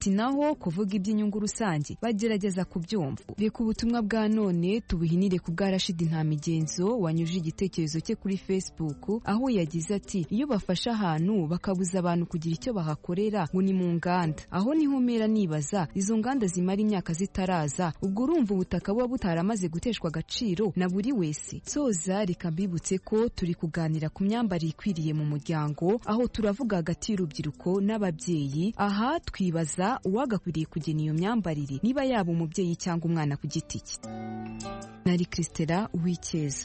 naho kuvuga iby'inyungu rusange bagerageza kubyumva. Reka ubutumwa bwa none tubuhinire ku bwa Rashid Ntamigenzo wanyujije igitekerezo cye kuri Facebook, aho yagize ati iyo bafashe ahantu bakabuza abantu kugira icyo bahakorera ngo ni mu nganda, aho niho mera nibaza izo nganda zimara imyaka zitaraza, ubwo urumva ubutaka buba butaramaze guteshwa agaciro na buri wese. Soza reka mbibutse ko turi kuganira ku myambarire ikwiriye mu muryango, aho turavuga hagati y'urubyiruko n'ababyeyi. Aha twibaza uwagakwiriye kugena iyo myambarire, niba yaba umubyeyi cyangwa umwana ku giti cye. Nari Christela Uwicyeza.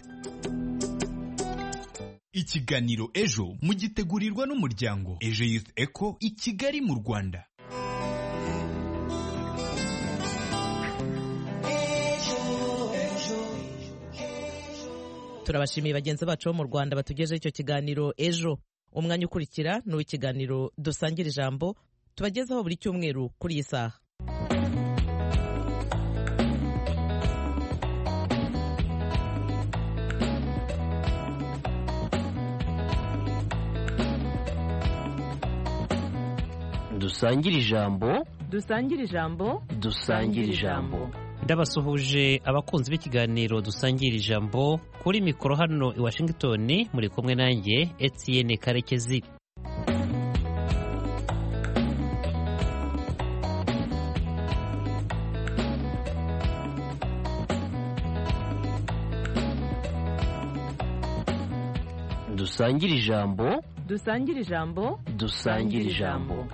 Ikiganiro Ejo mugitegurirwa n'umuryango Ejo Youth Echo i Kigali mu Rwanda. Turabashimiye bagenzi bacu bo mu Rwanda batugejeho icyo kiganiro Ejo. Umwanya ukurikira ni uw'ikiganiro Dusangira Ijambo tubagezaho buri cyumweru kuri iyi saha. Dusangira ijambo, Dusangira Ijambo, dusangira ijambo. Ndabasuhuje abakunzi b'ikiganiro Dusangira Ijambo, kuri mikoro hano i Washington muri kumwe nanjye Etienne Karekezi. Dusangira ijambo, Dusangira Ijambo, dusangira ijambo.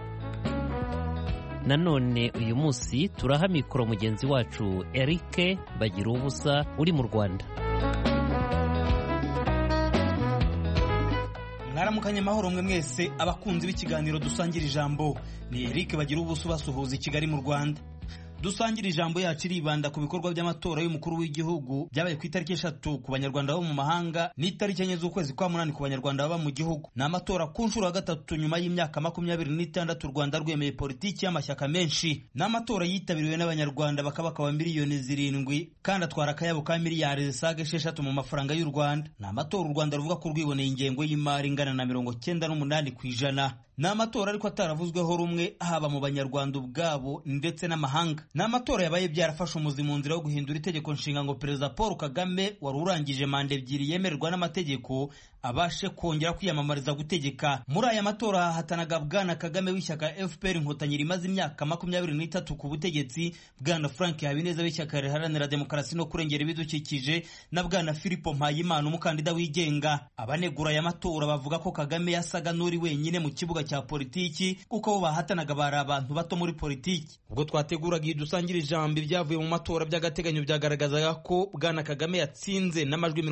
Nanone uyu munsi turaha mikoro mugenzi wacu Eric Bagiruwubusa uri mu Rwanda. Mwaramukanye mahoro mwe mwese abakunzi b'ikiganiro Dusangira Ijambo. Ni Eric Bagiruwubusa basuhuza i Kigali mu Rwanda. Dusangira Ijambo yacu iribanda ku bikorwa by'amatora y'umukuru w'igihugu byabaye ku itariki 3 ku banyarwanda bo mu mahanga n'itariki 4 z'ukwezi kwa 8 ku banyarwanda baba mu gihugu. Ni amatora ku nshuro ya gatatu nyuma y'imyaka 26 u Rwanda rwemeye politiki y'amashyaka menshi. Ni amatora yitabiriwe n'abanyarwanda bakaba miliyoni 7 kandi atwara akayabo ka miliyari zisaga 6 mu mafaranga y'u Rwanda. Ni amatora u Rwanda ruvuga ko rwiboneye ingengo y'imari ingana na 98%. Ni amatora ariko ataravuzweho rumwe haba mu banyarwanda ubwabo ndetse n'amahanga. Ni amatora yabaye byarafashe umuzi mu nzira yo guhindura itegeko nshinga ngo Perezida Paul Kagame wari urangije manda 2 yemerwa n'amategeko abashe kongera kwiyamamariza gutegeka. Muri aya matora hahatanaga Bwana Kagame w'ishyaka FPR Inkotanyi rimaze imyaka 23 ku butegetsi, Bwana Frank Habineza w'ishyaka riharanira demokarasi no kurengera ibidukikije, na Bwana Philippe Mpayimana umukandida wigenga. Abanegura aya matora bavuga ko Kagame yasaga n'uri wenyine mu kibuga cya politiki kuko bo bahatanaga bari abantu bato muri politiki. Ubwo twateguraga Dusangira Ijambo ibyavuye mu matora by'agateganyo byagaragazaga ko Bwana Kagame yatsinze n'amajwi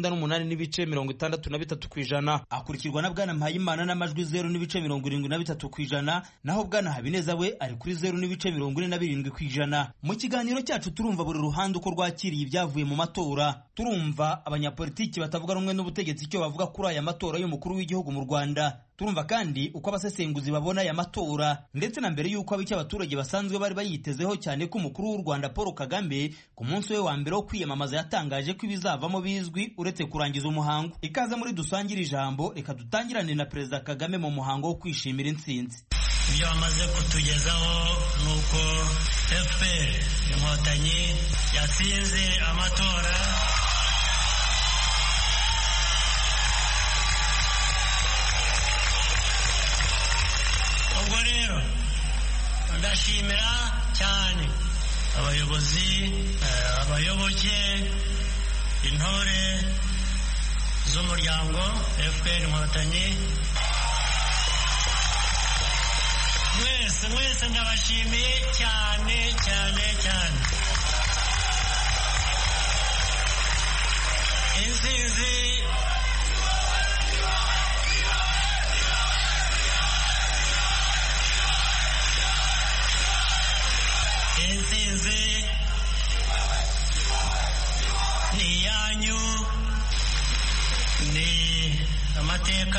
98.63%, akurikirwa na Bwana Mpayimana n'amajwi 0.73%, naho Bwana Habineza we ari kuri 0.47%. Mu kiganiro cyacu turumva buri ruhande uko rwakiriye ibyavuye mu matora. Turumva abanyapolitiki batavuga rumwe n'ubutegetsi icyo bavuga kuri aya matora y'umukuru w'igihugu mu Rwanda. Turumva kandi uko abasesenguzi babona aya matora, ndetse na mbere y'uko abiki abaturage basanzwe bari bayitezeho cyane ko umukuru w'u Rwanda Paul Kagame ku munsi we wa mbere wo kwiyamamaza yatangaje ko ibizavamo bizwi uretse kurangiza umuhango. Ikaze muri Dusangira Ijambo, reka dutangirane na Perezida Kagame mu muhango wo kwishimira intsinzi. Ibyo bamaze kutugezaho nuko FPR Inkotanyi yatsinze amatora ubwo rero ndashimira cyane abayobozi, abayoboke, intore z'umuryango FPR Inkotanyi, mwese ndabashimiye cyane. Intsinzi ni yanyu, ni amateka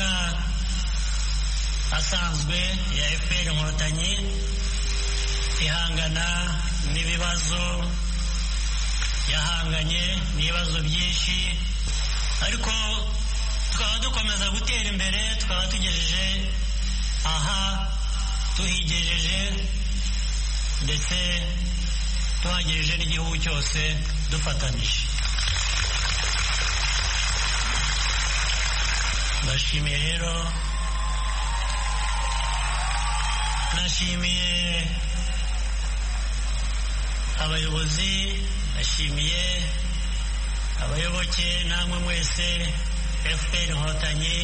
asanzwe ya FPR Inkotanyi ihangana n'ibibazo, yahanganye n'ibibazo byinshi, ariko tukaba dukomeza gutera imbere, tukaba tugejeje aha tuhigejeje ndetse tuhagejeje n'igihugu cyose dufatanije. Ndashimiye rero, nashimiye abayobozi, nashimiye abayoboke namwe mwese FPR Inkotanyi.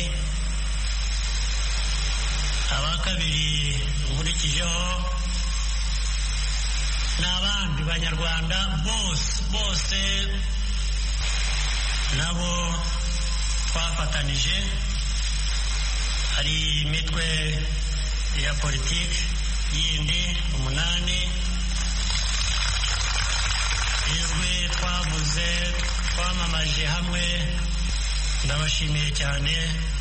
Aba kabiri nkurikijeho n'abandi banyarwanda bose nabo twafatanije. Hari imitwe ya politiki yindi 8 ijwi twavuze twamamaje hamwe. Ndabashimiye cyane,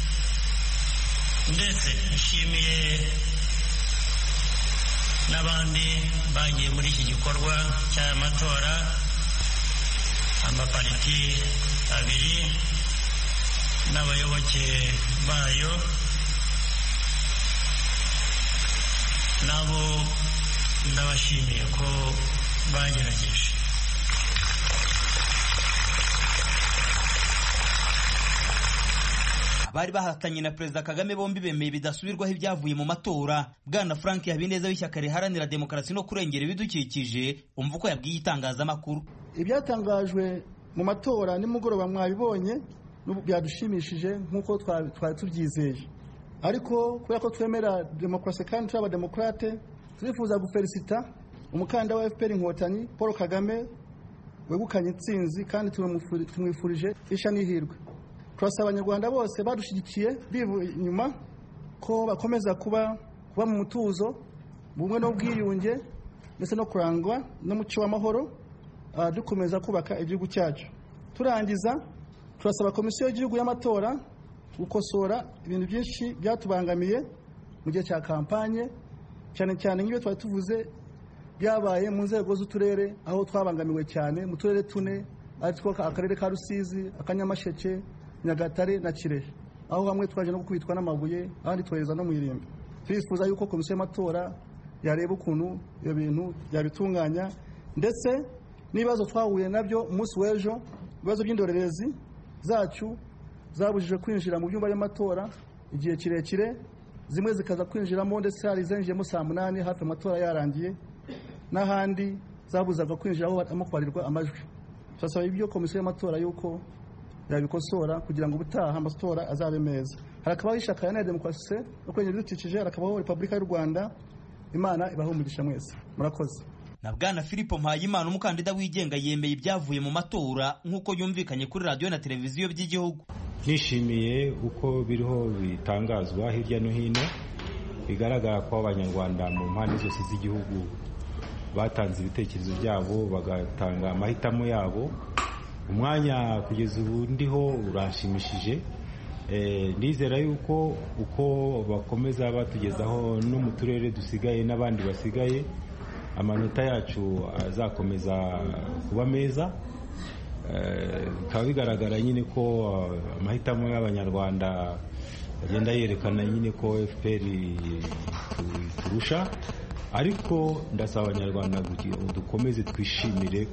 ndetse nshimiye n'abandi bagiye muri iki gikorwa cy'aya matora, amapariti abiri n'abayoboke bayo, nabo ndabashimiye ko bagerageje. Bari bahatanye na Perezida Kagame bombi bemeye bidasubirwaho ibyavuye mu matora. Bwana Frank Habineza w'ishyaka riharanira demokarasi no kurengera ibidukikije umva uko yabwiye itangazamakuru. Ibyatangajwe mu matora nimugoroba mwabibonye byadushimishije nk'uko twari tubyizeye, ariko kubera ko twemera demokarasi kandi turi abademokrate, turifuza gufelicita umukandida wa FPR Inkotanyi Paul Kagame wegukanye intsinzi, kandi tumwifurije isha n'ihirwe. Turasaba abanyarwanda bose badushigikiye bivuye inyuma ko bakomeza kuba mu mutuzo, bumwe n'ubwiyunge, ndetse no kurangwa n'umuco w'amahoro, dukomeza kubaka igihugu cyacu. Turangiza, turasaba komisiyo y'igihugu y'amatora gukosora ibintu byinshi byatubangamiye mu gihe cya kampanye, cyane cyane nk'ibyo twari tuvuze byabaye mu nzego z'uturere, aho twabangamiwe cyane mu turere 4 aritwo akarere ka Rusizi, Akanyamasheke, Nyagatare na Kirehe, aho hamwe twaje no gukubitwa n'amabuye, ahandi twohereza no mu irimbi. Twifuza yuko komisiyo y'amatora yareba ukuntu iyo bintu yabitunganya, ndetse n'ibibazo twahuye nabyo umunsi w'ejo, ibibazo by'indorerezi zacu zabujije kwinjira mu byumba by'amatora igihe kirekire, zimwe zikaza kwinjiramo, ndetse hari zenjiyemo saa 8 hafi amatora yarangiye, n'ahandi zabuzaga kwinjira aho barimo kwarirwa amajwi. Turasaba ibyo komisiyo y'amatora yuko yabikosora kugira ngo ubutaha amatora azabe meza. Harakabaho ishyaka ya demokarasi no kurengera ibidukikije, harakabaho Repubulika y'u Rwanda. Imana ibahe umugisha mwese, murakoze. Na Bwana Philippe Mpayimana umukandida wigenga yemeye ibyavuye mu matora nk'uko yumvikanye kuri radio na televiziyo by'igihugu. Nishimiye uko biriho bitangazwa hirya no hino, bigaragara ko abanyarwanda mu mpande zose z'igihugu batanze ibitekerezo byabo, bagatanga amahitamo yabo. Umwanya kugeza ubu ndiho urashimishije. Nizera yuko uko bakomeza batugezaho no mu turere dusigaye n'abandi basigaye, amanota yacu azakomeza kuba meza. Bikaba bigaragara nyine ko amahitamo y'abanyarwanda agenda yerekana nyine ko FPR turusha, ariko ndasaba abanyarwanda dukomeze twishimire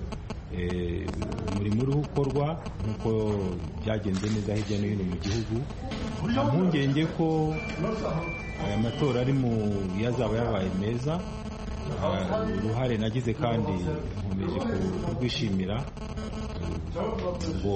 umurimo uri gukorwa nk'uko byagenze neza hirya no hino mu gihugu. Nta mpungenge ko aya matora ari mu yazaba yabaye meza. Uruhare nagize kandi nkomeje kurwishimira, ngo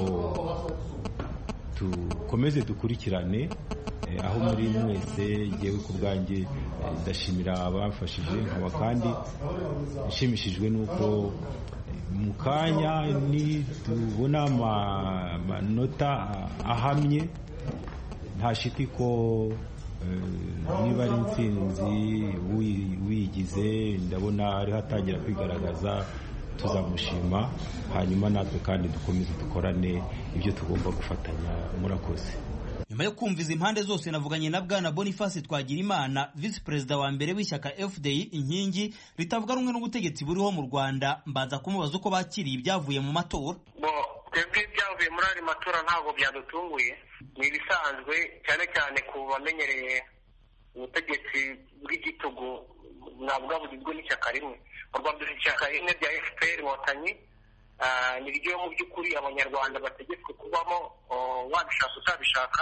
dukomeze dukurikirane aho muri mwese. Yewe ku bwanjye ndashimira abafashije, nkaba kandi nshimishijwe n'uko mu kanya tubona amanota ahamye, nta shiti ko niba ari intsinzi wigize, ndabona ari hatangira kwigaragaza, tuzamushima. Hanyuma natwe kandi dukomeze dukorane ibyo tugomba gufatanya. Murakoze. Nyuma yo kumviza impande zose navuganye na Bwana Boniface Twagirimana, Vice Perezida wa mbere w'ishyaka FDI inkingi ritavuga rumwe n'ubutegetsi buriho mu Rwanda, mbanza kumubaza uko bakiriye ibyavuye mu matora. Twebwe ibyavuye muri ari matora ntabwo byadutunguye, ni ibisanzwe, cyane cyane ku bamenyereye ubutegetsi bw'igitugu nabwo bugizwe n'ishyaka rimwe. u Rwanda dufite ishyaka rimwe rya FPR Inkotanyi, niryo mu by'ukuri abanyarwanda bategetswe kubamo wabishaka utabishaka,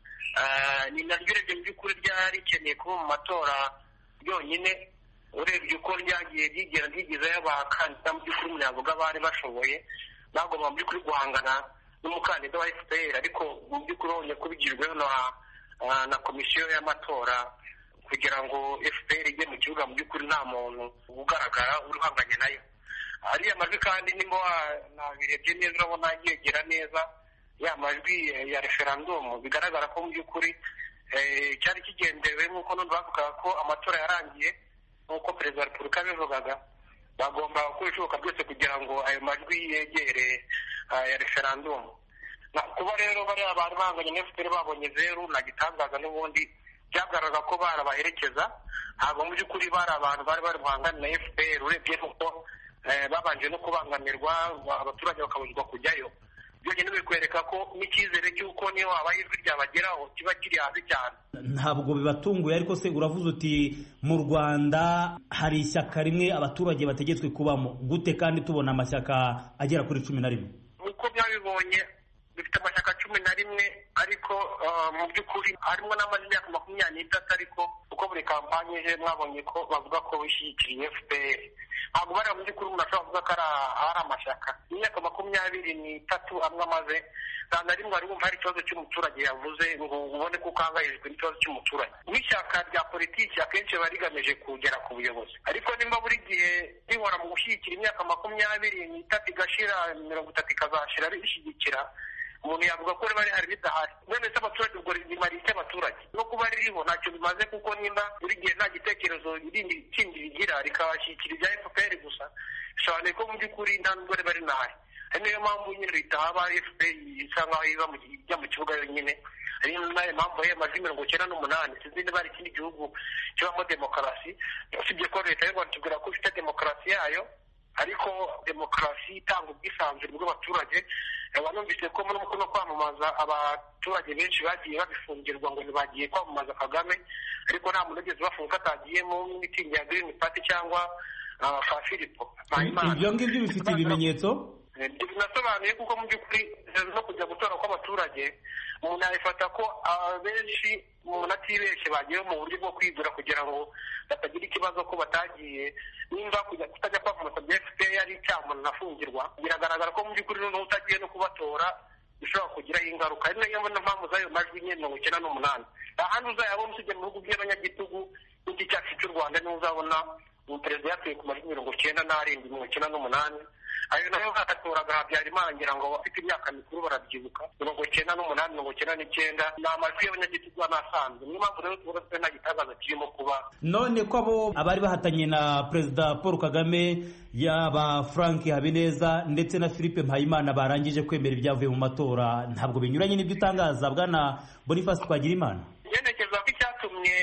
ni naryo urebye mu by'ukuri ryari rikeneye kuba mu matora ryonyine, urebye uko ryagiye ryigezayo abakandida mu by'ukuri navuga bari bashoboye, bagomba mu by'ukuri guhangana n'umukandida wa FPR, ariko mu by'ukuri babonye ko bigizweho na komisiyo y'amatora kugira ngo FPR ijye mu kibuga, mu by'ukuri nta muntu ugaragara uri uhanganye nayo. Ariya majwi kandi nimo nabirebye neza urabona yegera neza ya majwi ya referendum, bigaragara ko mu by'ukuri cyari kigendewe nk'uko n'undi bavugaga ko amatora yarangiye nk'uko perezida wa repubulika yabivugaga, bagomba gukora ibishoboka byose kugira ngo ayo majwi yegere ya referendum. Kuba rero bariya bari bahanganye na FPR babonye zeru nta gitangaza, n'ubundi byagaragara ko barabaherekeza, ntabwo mu by'ukuri bari abantu bari buhangane na FPR, urebye nuko babanje no kubangamirwa, abaturage bakabuzwa kujyayo. Byonyine bikwereka ko n'icyizere cy'uko niyo habaye ijwi ryabageraho kiba kiri hasi cyane. Ntabwo bibatunguye, ariko se uravuze uti mu Rwanda hari ishyaka rimwe abaturage bategetswe kubamo, gute kandi tubona amashyaka agera kuri 11? Uko byabibonye bifite amashyaka 11, ariko mu by'ukuri harimo n'amaze imyaka 23, ariko uko buri kampanye je mwabonye ko bavuga ko bishyikiriye FPR. Ntabwo bari mu by'ukuri umuntu ashobora kuvuga ko ari amashyaka. Imyaka 23 amwe amaze, nta na rimwe ari wumva hari ikibazo cy'umuturage yavuze ngo ubone ko ukangayirijwe n'ikibazo cy'umuturage. N'ishyaka rya politiki akenshi biba rigamije kugera ku buyobozi, ariko nimba buri gihe rihora mu gushyigikira imyaka 23 igashira 30 ikazashira rishyigikira, umuntu yavuga ko riba rihari ridahari. None se abaturage ubwo rimariye iki abaturage? No kuba ririho ntacyo bimaze, kuko nimba buri gihe nta gitekerezo kindi rigira rikabashyikira ibya FPR gusa, bisobanuye ko mu by'ukuri nta nubwo riba rinahari. Ari niyo mpamvu nyine ritahaba FPR isa nkaho ijya mu kibuga yonyine. Ari nayo mpamvu y'amajwi 98, sinzi niba ari ikindi gihugu kibamo demokarasi, usibye ko leta y'u Rwanda itubwira ko ifite demokarasi yayo, ariko demokarasi itanga ubwisanzure bw'abaturage. Banumvise ko no kwamamaza abaturage benshi bagiye babifungirwa ngo ntibagiye kwamamaza Kagame, ariko nta muntu ugeze bafunga atagiye mu mitingi ya Green Party cyangwa fa Filipo. Ibyo ngibyo bifite ibimenyetso binasobanuye, kuko mu by'ukuri no kujya gutora kw'abaturage umuntu yabifata ko abenshi umuntu atibeshye bagiye mu buryo bwo kwigura kugira ngo batagira ikibazo ko batagiye. Nimba kutajya kwamamaza bya FPR ari icyaha umuntu afungirwa, biragaragara ko mu by'ukuri noneho utagiye no kubatora bishobora kugiraho ingaruka. Ari nayo mpamvu z'ayo majwi 98. Ahandi uzayabona usibye mu bihugu by'abanyagitugu n'iki cyacu cy'u Rwanda, niho uzabona umuperezida yatuye ku majwi 97, 98. Ayo nayo hatoraga Habyarimana, ngira ngo bafite imyaka mikuru barabyibuka, 98, 99, ni amajwi y'abanyagitugu anasanzwe. Niyo mpamvu rero tubona ko nta gitangaza kirimo kuba. None ko abo abari bahatanye na Perezida Paul Kagame, yaba Frank Habineza ndetse na Philippe Mpayimana barangije kwemera ibyavuye mu matora, ntabwo binyuranye n'ibyo utangaza bwana Boniface Twagirimana? Yerekeza ko icyatumye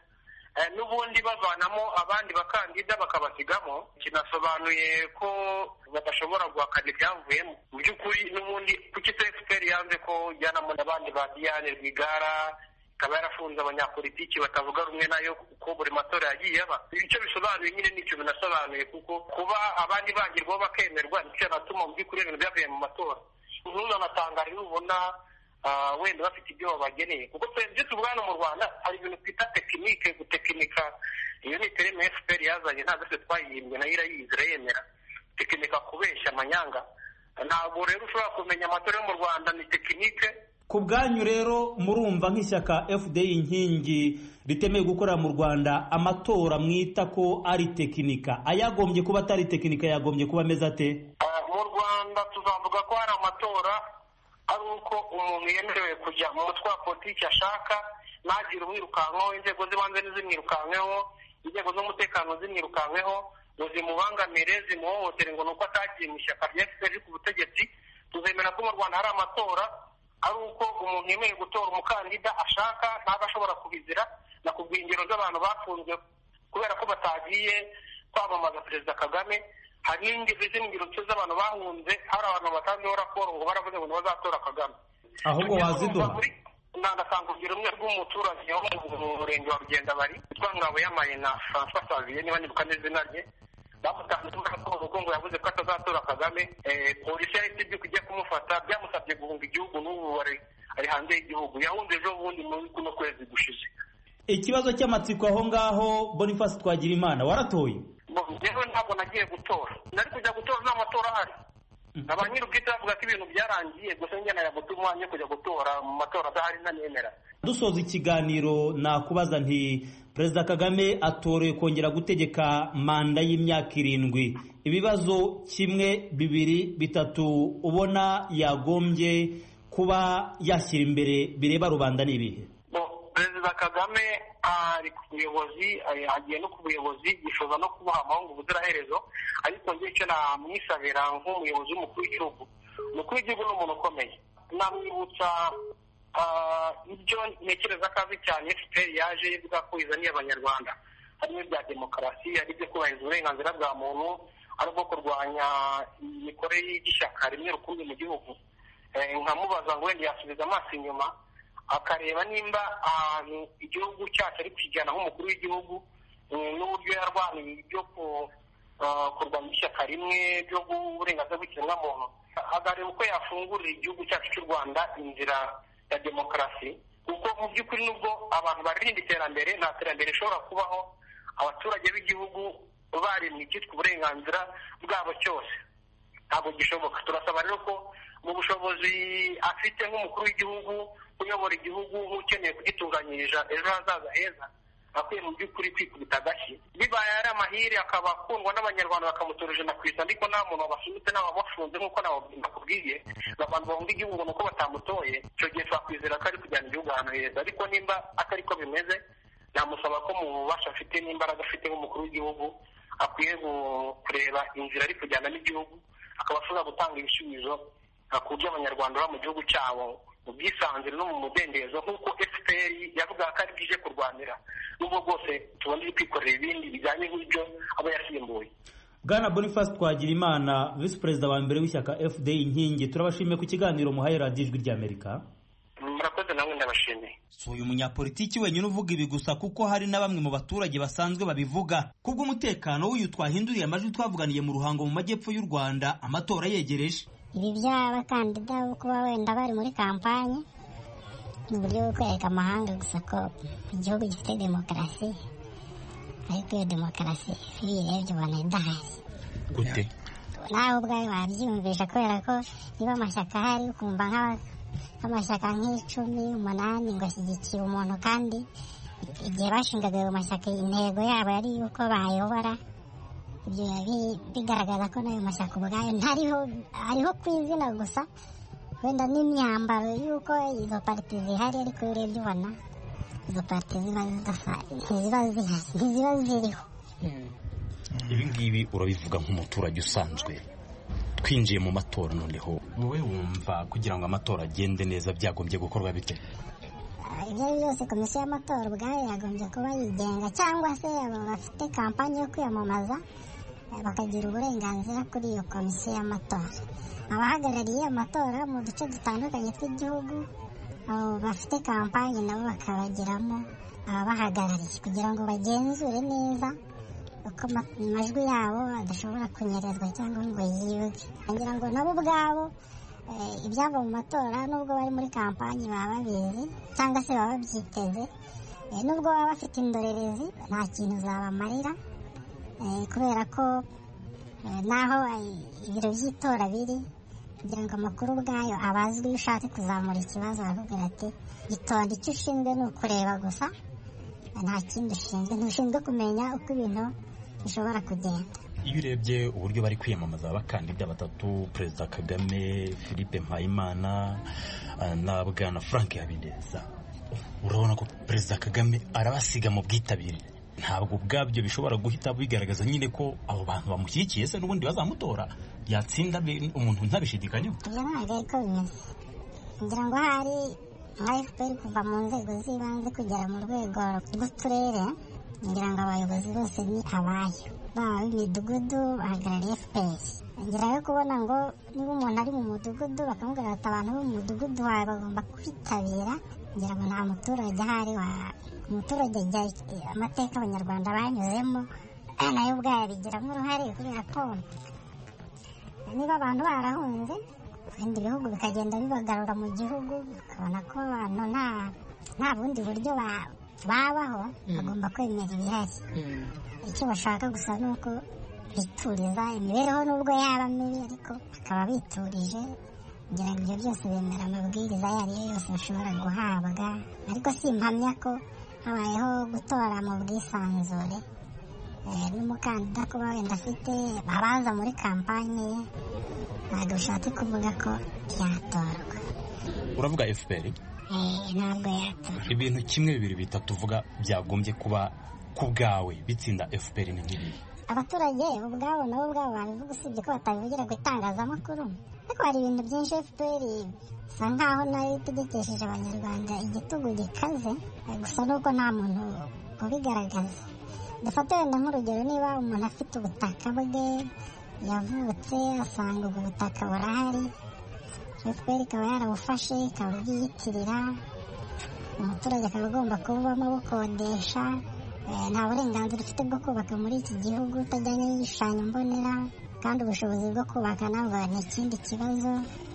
n'ubundi bavanamo abandi bakandida bakabasigamo, kinasobanuye ko badashobora guhakana ibyavuyemo. Mu by'ukuri n'ubundi kuki FPR yanze ko jyanamo n'abandi ba Diane Rwigara, ikaba yarafunze abanyapolitiki batavuga rumwe nayo kuko buri matora yagiye aba. Icyo bisobanuye nyine nicyo binasobanuye, kuko kuba abandi bagirwaho bakemerwa nicyo natuma mu by'ukuri ibintu byavuye mu matora. Ntuzanatangarire ubona wenda bafite ibyo babageneye, kuko twebwe tubwana mu Rwanda hari ibintu twita tekinike, gutekinika. Iyo ni tereme FPR yazanye, ntabwo se twayihimbye, nayo irayizi irayemera. Tekinika kubeshya amanyanga, ntabwo rero ushobora kumenya amatora yo mu Rwanda ni tekinike. Ku bwanyu rero murumva nk'ishyaka FDI inkingi ritemeye gukorera mu Rwanda amatora mwita ko ari tekinika, ayagombye kuba atari tekinika yagombye kuba ameze ate? Mu Rwanda tuzavuga ko hari amatora ari uko umuntu yemerewe kujya mu mutwe wa politiki ashaka, ntagire umwirukankaho, inzego z'ibanze n'izimwirukankeho, inzego z'umutekano zimwirukankeho ngo zimubangamire, zimuhohotere ngo nuko atagiye mu ishyaka rya FPR ku butegetsi. Tuzemera ko mu Rwanda hari amatora ari uko umuntu yemerewe gutora umukandida ashaka, ntabwo ashobora kubizira. Nakubwiye ingero z'abantu bafunzwe kubera ko batagiye kwamamaza Perezida Kagame. Hari n'ingero z'abantu bahunze, hari abantu batanzeho raporo ngo baravuze ngo bazatora Kagame. Ahubwo waziduha ndanasanga urugero rumwe rw'umuturage wo mu murenge wa Rugendabari witwa Ngabo y'Amayina François Xavier, niba nibuka neza izina rye, yavuze ko atazatora Kagame, polisi yahise ijya kumufata, byamusabye guhunga igihugu, n'ubu ari hanze y'igihugu. Yahunze ejo bundi muri kuno kwezi gushize. Ikibazo cy'amatsiko aho ngaho, Boniface Twagirimana, waratoye? Njyewe ntabwo nagiye gutora, nari kujya gutora nta matora ahari. Aba nyir'ubwite bavuga ko ibintu byarangiye, gusa njye nayaguta umwanya wo kujya gutora mu matora adahari ntanemera. Dusoza ikiganiro nakubaza nti Perezida Kagame atorewe kongera gutegeka manda y'imyaka 7. Ibibazo 1, 2, 3 ubona yagombye kuba yashyira imbere bireba rubanda n'ibihe? Perezida Kagame ari ku buyobozi, agiye no ku buyobozi, yifuza no kubaha amahungu ubuziraherezo, ariko njye icyo namwisabira nk'umuyobozi w'umukuru w'igihugu, umukuru w'igihugu ni umuntu ukomeye. Namwibutsa ibyo ntekereza ko azi cyane FPR yaje ivuga ko izaniye abanyarwanda, harimo ibya demokarasi, hari ibyo kubahiriza uburenganzira bwa muntu, ari bwo kurwanya imikorere y'ishyaka rimwe rukumbi mu gihugu. Nkamubaza ngo wenda yasubiza amaso inyuma akareba nimba ahantu igihugu cyacu ari kukijyana nk'umukuru w'igihugu, n'uburyo yarwaniye ibyo kurwanya ishyaka rimwe byo uburenganzira bw'ikiremwamuntu, agareba uko yafungurira igihugu cyacu cy'u Rwanda inzira ya demokarasi, kuko mu by'ukuri nubwo abantu baririnda iterambere, nta terambere rishobora kubaho abaturage b'igihugu baremye icyitwa uburenganzira bwabo cyose, ntabwo gishoboka. Turasaba rero ko mu bushobozi afite nk'umukuru w'igihugu, uyobora igihugu nk'ukeneye kugitunganyiriza ejo hazaza heza, akwiye mu by'ukuri kwikubita agashyi. Bibaye ari amahire akaba akundwa n'abanyarwanda bakamutora 100%, ariko nta muntu wabasunitse n'abamufunze nk'uko nakubwiye, abantu bahunga igihugu nuko batamutoye, icyo gihe twakwizera ko ari kujyana igihugu ahantu heza. Ariko nimba atari ko bimeze, namusaba ko mu bubasha afite n'imbaraga afite nk'umukuru w'igihugu, akwiye kureba inzira ari kujyana n'igihugu, akaba ashobora gutanga ibisubizo ku buryo abanyarwanda baba mu gihugu cyabo mu bwisanzure no mu mudendezo, nk'uko FPR yavuga ko ari bwije kurwanira, n'ubwo bwose tubona iri kwikorera ibindi bijyanye n'ibyo aba yasimbuye. Bwana Boniface Twagirimana, Visi Perezida wa mbere w'ishyaka FDI Inkingi, turabashimiye ku kiganiro muhaye radiyo Ijwi ry'Amerika. Murakoze, namwe ndabashimiye. Si uyu munyapolitiki wenyine uvuga ibi gusa, kuko hari na bamwe mu baturage basanzwe babivuga. Kubw'umutekano w'uyu twahinduriye amajwi twavuganiye mu Ruhango mu majyepfo y'u Rwanda, amatora yegereje. Ibi by'abakandida bo kuba wenda bari muri kampanye ni uburyo bwo kwereka amahanga gusa ko igihugu gifite demokarasi, ariko iyo demokarasi iyo urebye ubona idahari. Gute? Nawe ubwawe wabyiyumvisha, kubera ko niba amashyaka ahari ukumva nk'amashyaka 10, 8 ngo ashyigikiye umuntu, kandi igihe bashingaga ayo mashyaka intego yabo yari yuko bayobora. Ibyo bigaragaza ko n'ayo mashyaka ubwayo ariho ku izina gusa, wenda n'imyambaro y'uko izo pariti zihari, ariko iyo urebye ubona izo pariti ntiziba ziriho. Ibi ngibi urabivuga nk'umuturage usanzwe, twinjiye mu matora, noneho wowe wumva kugira ngo amatora agende neza byagombye gukorwa bite? Ibyo ari byose komisiyo y'amatora ubwayo yagombye kuba yigenga, cyangwa se abo bafite kampani yo kwiyamamaza bakagira uburenganzira kuri iyo komisiyo y'amatora. Abahagarariye amatora mu duce dutandukanye tw'igihugu, abo bafite kampani nabo bakabagiramo ababahagarariye, kugira ngo bagenzure neza uko amajwi yabo adashobora kunyerezwa cyangwa ngo yibwe. Ngira ngo nabo ubwabo ibyava mu matora, nubwo bari muri kampani baba babizi cyangwa se baba babyiteze, nubwo baba bafite indorerezi nta kintu zabamarira, kubera ko naho ibiro by'itora biri, kugira ngo amakuru ubwayo abazwi. Iyo ushatse kuzamura ikibazo bakubwira ati itonde, icyo ushinzwe ni ukureba gusa, nta kindi ushinzwe, ntushinzwe kumenya uko ibintu bishobora kugenda. Iyo urebye uburyo bari kwiyamamaza abakandida 3, Perezida Kagame, Philippe Mpayimana na Bwana Frank Habineza, urabona ko Perezida Kagame arabasiga mu bwitabire. Ntabwo ubwabyo bishobora guhita bigaragaza nyine ko abo bantu bamushyigikiye se n'ubundi bazamutora, yatsinda umuntu ntabishidikanyeho? Ibyo ntabwo ariko bimeze. Ngira ngo hari nka FPR kuva mu nzego z'ibanze kugera mu rwego rw'uturere, ngira ngo abayobozi bose ni abayo, baba b'imidugudu bahagarariye FPR. Ngira yo kubona ngo niba umuntu ari mu mudugudu bakamubwira ati abantu bo mu mudugudu wawe bagomba kwitabira, ngira ngo nta muturage ahari umuturage amateka abanyarwanda banyuzemo nayo ubwayo abigiramo uruhare, kubera ko niba abantu barahunze ibindi bihugu bikagenda bibagarura mu gihugu ukabona ko abantu nta bundi buryo babaho bagomba kwemera ibihari. Icyo bashaka gusa ni uko bituriza imibereho n'ubwo yaba mibi ariko bakaba biturije kugira ngo ibyo byose bemera amabwiriza ayo ari yo yose bashobora guhabwa. Ariko si impamya ko habayeho gutora mu bwisanzure n'umukandida kuba wenda afite abaza muri kampanye ye ntabwo bishatse kuvuga ko yatorwa. Uravuga FPR? Ntabwo yatorwa. Ibintu kimwe bibiri bitatu uvuga byagombye kuba ku bwawe bitsinda FPR ni nk'ibi. Abaturage ubwabo nabo ubwabo babivuga usibye ko batabivugira ku itangazamakuru, ariko hari ibintu byinshi FPR bisa nkaho nayo itegekesheje abanyarwanda igitugu gikaze, gusa nuko nta muntu ubigaragaza. Dufate wenda nk'urugero, niba umuntu afite ubutaka bwe yavutse asanga ubwo butaka burahari, FPR ikaba yarabufashe ikabubyiyitirira, umuturage akaba agomba kububamo bukodesha, nta burenganzira ufite bwo kubaka muri iki gihugu utajyanye n'igishushanyo mbonera, kandi ubushobozi bwo kubaka nabwo ni ikindi kibazo.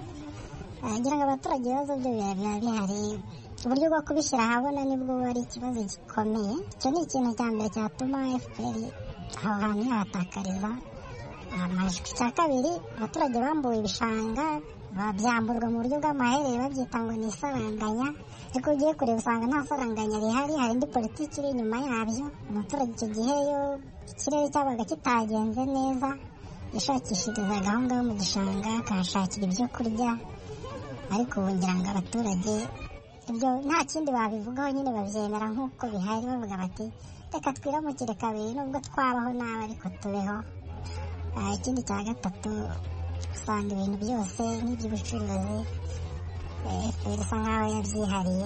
Ngira ngo abaturage ibibazo byo biba bihari, uburyo bwo kubishyira ahabona nibwo ari ikibazo gikomeye. Icyo ni ikintu cya mbere cyatuma FPR aho hantu yahatakariza amajwi. Icya kabiri, abaturage bambuwe ibishanga babyamburwa mu buryo bw'amaherere babyita ngo ni isaranganya, ariko ugiye kureba usanga nta saranganya rihari, hari indi politiki iri inyuma yabyo. Umuturage icyo gihe yo ikirere cyabaga kitagenze neza yashakishirizaga aho ngaho mu gishanga akahashakira ibyo kurya, ariko ubu ngira ngo abaturage ibyo nta kindi babivugaho, nyine babyemera nk'uko bihari, bavuga bati reka twiramukire kabiri nubwo twabaho nabi ariko tubeho. Ikindi cya gatatu, usanga ibintu byose nk'iby'ubucuruzi FPR isa nkaho yabyihariye,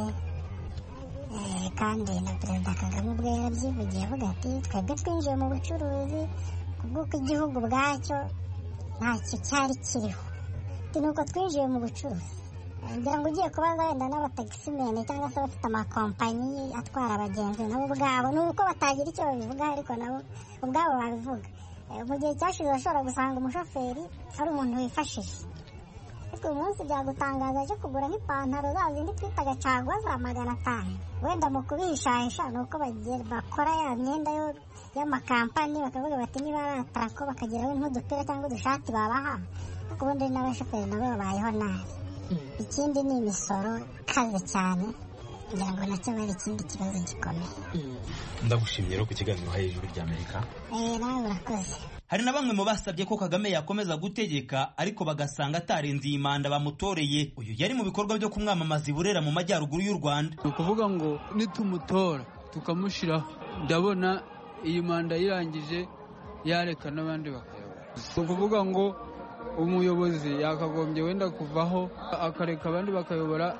kandi na Perezida Kagame ubwe yarabyivugiye avuga ati twebwe twinjiye mu bucuruzi kubw'uko igihugu ubwacyo ntacyo cyari kiriho, ni uko twinjiye mu bucuruzi. Ngira ngo ugiye kubaza wenda n'abatagisimene cyangwa se bafite amakompanyi atwara abagenzi, nabo ubwabo ni uko batagira icyo babivugaho ariko nabo ubwabo babivuga. Mu gihe cyashize bashobora gusanga umushoferi ari umuntu wifashije, ariko uyu munsi byagutangaza cyo kugura nk'ipantaro za zindi twitaga caguwa za 500, wenda mu kubihishahisha ni uko bakora ya myenda y'amakampani bakavuga bati niba ari atarako bakageraho nk'udupira cyangwa udushati babaha, ariko ubundi n'abashoferi nabo babayeho nabi. Ikindi ni imisoro ikaze cyane, kugira ngo nacyo bari ikindi kibazo gikomeye. Ndagushimye rero ku kiganiro hejuru ry'Amerika. Nawe urakoze. Hari na bamwe mu basabye ko Kagame yakomeza gutegeka ariko bagasanga atarenze iyi manda bamutoreye. Uyu yari mu bikorwa byo kumwamamaza i Burera mu majyaruguru y'u Rwanda. Ni ukuvuga ngo nitumutora tukamushyiraho, ndabona iyi manda yirangije yareka n'abandi bakayobora. Ni ukuvuga ngo umuyobozi yakagombye wenda kuvaho akareka abandi bakayobora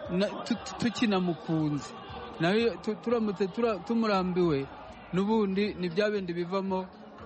tukinamukunze, nawe turamutse tumurambiwe n'ubundi ni bya bindi bivamo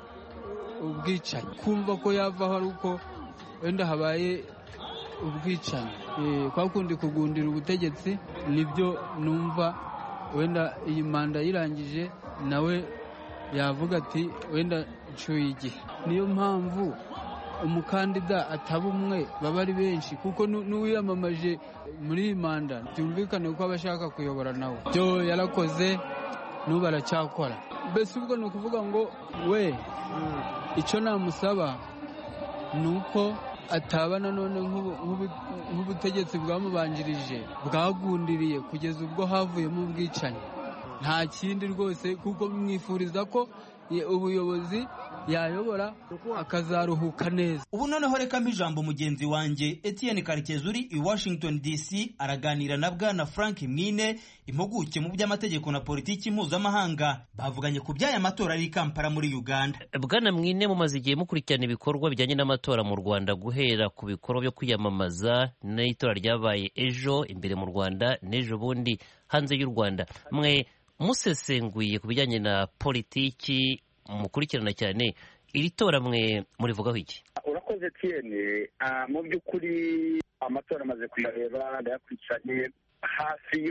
ubwicanyi, kumva ko yavaho ari uko wenda habaye ubwicanyi, kwa kundi kugundira ubutegetsi. Nibyo numva wenda iyi manda yirangije nawe yavuga ati wenda nshuye igihe. Niyo mpamvu umukandida ataba umwe, baba ari benshi, kuko n'uwiyamamaje muri iyi manda byumvikane ko aba ashaka kuyobora nawe. Byo yarakoze n'ubu aracyakora. Mbese ubwo ni ukuvuga ngo we icyo namusaba ni uko ataba nanone nk'ubutegetsi bwamubanjirije bwagundiriye kugeza ubwo havuyemo ubwicanyi. Nta kindi rwose, kuko mwifuriza ko ubuyobozi yayobora akazaruhuka neza. Ubu noneho reka ijambo mugenzi wanjye Etienne Karekezi uri i Washington DC araganira na Bwana Frank Mwine, impuguke mu by'amategeko na politiki mpuzamahanga. Bavuganye ku by'aya matora ari Kampala muri Uganda. Bwana Mwine, mumaze igihe mukurikirana ibikorwa bijyanye n'amatora mu Rwanda, guhera ku bikorwa byo kwiyamamaza n'itora ryabaye ejo imbere mu Rwanda n'ejo bundi hanze y'u Rwanda. Mwe musesenguye ku bijyanye na politiki mukurikirana cyane, iri tora mwe murivugaho iki? Urakoze Etienne. Mu by'ukuri amatora amaze kuyareba, ndayakurikiranye hafi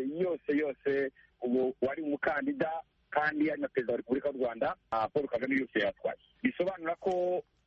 yose. Ubu wari umukandida kandi ari na perezida wa Repubulika y'u Rwanda Paul Kagame yose yatwaye. Bisobanura ko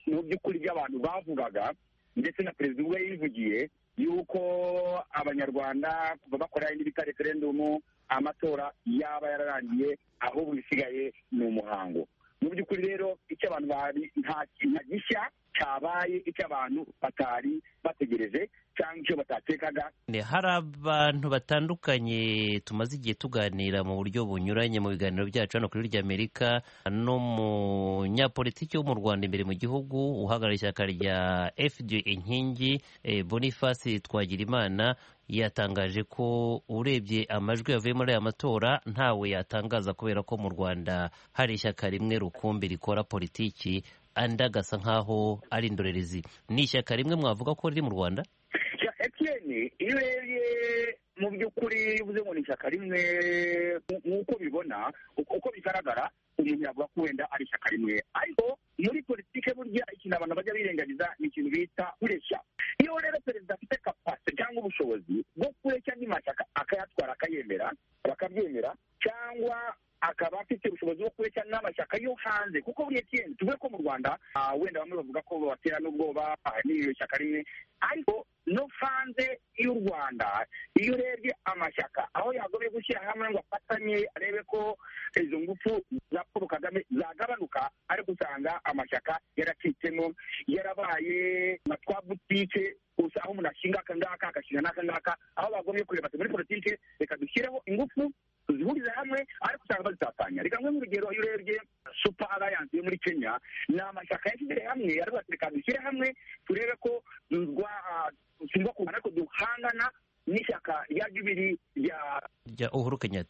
mu by'ukuri by'abantu bavugaga ndetse na perezida ubwe yivugiye yuko abanyarwanda kuva bakora indi bita referendumu amatora yaba yararangiye ahubwo ibisigaye ni umuhango. Mu by'ukuri rero icyo abantu bari nta gishya cyabaye, icyo abantu batari bategereje cyangwa icyo batatekaga. Hari abantu batandukanye tumaze igihe tuganira mu buryo bunyuranye mu biganiro byacu hano kuri ry'Amerika, n'umunyapolitiki wo mu Rwanda imbere mu gihugu uhagarariye ishyaka rya FD Inkingi, Boniface Twagirimana, yatangaje ko urebye amajwi yavuye muri aya matora ntawe yatangaza kubera ko mu Rwanda hari ishyaka rimwe rukumbi rikora politiki, andi agasa nk'aho ari indorerezi. Ni ishyaka rimwe mwavuga ko riri mu Rwanda? Etienne, iyo urebye mu by'ukuri uvuze ngo ni ishyaka rimwe nk'uko bibona, uko bigaragara umuntu yavuga ko wenda ari ishyaka rimwe, ariko muri politike burya ikintu abantu bajya birengagiza ni ikintu bita kureshya. Iyo rero perezida afite kapasite cyangwa ubushobozi bwo kureshya andi mashyaka akayatwara akayemera bakabyemera, cyangwa akaba afite ubushobozi bwo kureshya n'amashyaka yo hanze, kuko buri Etienne tuvuge ko mu Rwanda wenda bamwe bavuga ko batera n'ubwoba n'iryo shyaka rimwe, ariko no hanze y'u Rwanda iyo urebye amashyaka aho yagombye gushyira hamwe ngo afatanye arebe ko izo ngufu za Paul Kagame zagabanuka, ariko usanga amashyaka yaracitsemo, yarabaye nka twa butike gusa aho umuntu ashinga aka ngaka agashinga n'aka ngaka, aho bagombye kureba muri politike reka dushyireho ingufu tuzihuriza hamwe, ariko usanga bazitatanya. Reka nk'urugero iyo urebye Super Alliance yo muri Kenya, ni amashyaka yashyize hamwe aravuga ati reka dushyire hamwe turebe ko dushingwa ku ariko duhangana n'ishyaka rya Jubilee rya Uhuru Kenyatta.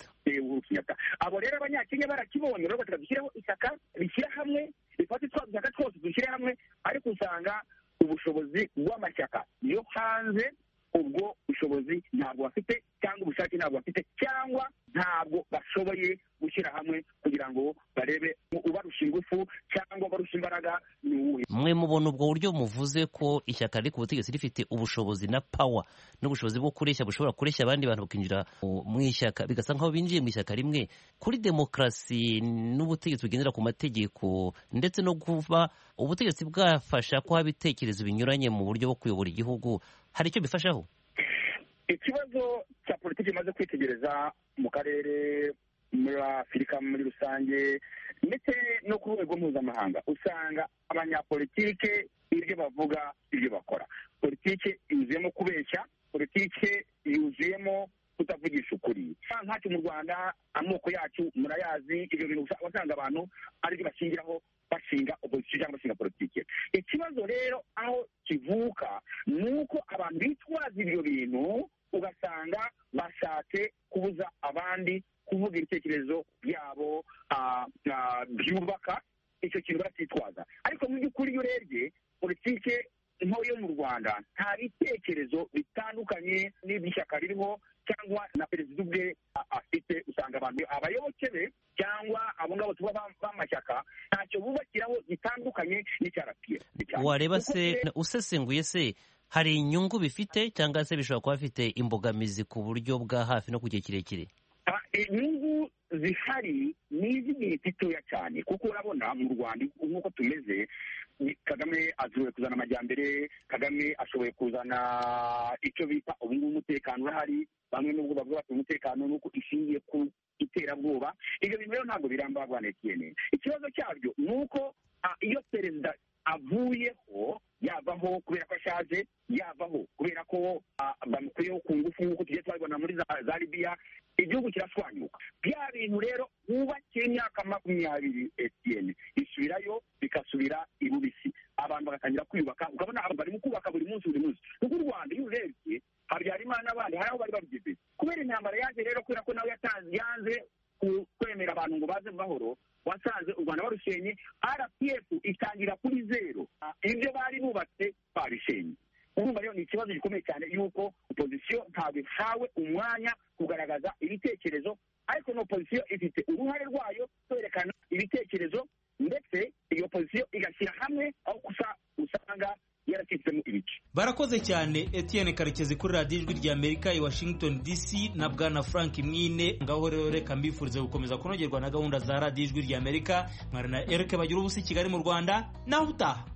Abo rero abanyakenya barakibonye rero reka dushyireho ishyaka rishyira hamwe rifate twa dushyaka twose dushyire hamwe, ariko usanga ubushobozi bw'amashyaka yo hanze ubwo bushobozi ntabwo bafite, cyangwa ubushake ntabwo bafite, cyangwa ntabwo bashoboye gushyira hamwe kugira ngo barebe ubarusha ingufu cyangwa barusha imbaraga ni uwuhe. Mwe mubona ubwo buryo muvuze ko ishyaka riri ku butegetsi rifite ubushobozi na power n'ubushobozi bwo kureshya bushobora kureshya abandi bantu bakinjira mu ishyaka bigasa nk'aho binjiye mu ishyaka rimwe, kuri demokarasi n'ubutegetsi bugendera ku mategeko ndetse no kuba ubutegetsi bwafasha ko haba ibitekerezo binyuranye mu buryo bwo kuyobora igihugu, hari icyo bifashaho? Ikibazo cya politiki imaze kwitegereza mu karere, muri Afurika muri rusange, ndetse no ku rwego mpuzamahanga, usanga abanyapolitike ibyo bavuga ibyo bakora. Politiki yuzuyemo kubeshya, politiki yuzuyemo kutavugisha ukuri. Nk'acu mu Rwanda amoko yacu murayazi, ibyo bintu wasanga abantu aribyo bashingiraho bashinga opposition cyangwa bashinga politiki. Ikibazo rero aho kivuka ni uko abantu bitwaza ibyo bintu, ugasanga bashatse kubuza abandi kuvuga ibitekerezo byabo byubaka, icyo kintu baratitwaza. Ariko mu by'ukuri iyo urebye politike nto yo mu Rwanda nta bitekerezo bitandukanye n'iby'ishyaka ririho cyangwa na perezida ubwe afite, usanga abantu abayoboke be cyangwa abo ngabo tuba b'amashyaka ntacyo bubakiraho gitandukanye n'icyarapira. Wareba se usesenguye se hari inyungu bifite cyangwa se bishobora kuba bifite imbogamizi ku buryo bwa hafi no ku gihe kirekire? Inyungu zihari ni iz'igihe gitoya cyane, kuko urabona mu Rwanda nk'uko tumeze, Kagame ashoboye kuzana amajyambere, Kagame ashoboye kuzana icyo bita ubungubu umutekano urahari, bamwe n'ubwo bavuga bati umutekano nuko ishingiye ku iterabwoba. Ibyo bintu rero ntabwo birambagwa na Etienne. Ikibazo cyabyo ni uko iyo perezida avuyeho, yavaho kubera ko ashaje, yavaho kubera ko bamukuyeho ku ngufu nk'uko tugiye twabibona muri za Libya, igihugu kirashwanyuka. Bya bintu rero wubakiye imyaka 20 Etienne isubirayo bikasubira ibubisi, abantu bagatangira kwiyubaka, ukabona abantu barimo kubaka buri munsi. Kuko u Rwanda iyo urebye Habyarimana n'abandi hari aho bari babigeze, kubera intambara yaje rero, kubera ko nawe yanze kwemera abantu ngo baze mu mahoro, wasanze u Rwanda barushenye, RPF itangira kuri zero, ibyo bari bubatse babishenye. Urumva rero ni ikibazo gikomeye cyane yuko opozisiyo ntabwo ihawe umwanya kugaragaza ibitekerezo, ariko na opozisiyo ifite uruhare rwayo kwerekana ibitekerezo, ndetse iyo opozisiyo igashyira hamwe aho usanga yaracitsemo ibice. Barakoze cyane Etienne Karekezi kuri radiyo Ijwi ry'Amerika i Washington DC na bwana Frank Mwine. Ngaho rero reka mbifurize gukomeza kunogerwa na gahunda za radiyo Ijwi ry'Amerika. Mwari na Eric Bagira ubusa i Kigali mu Rwanda, naho utaha.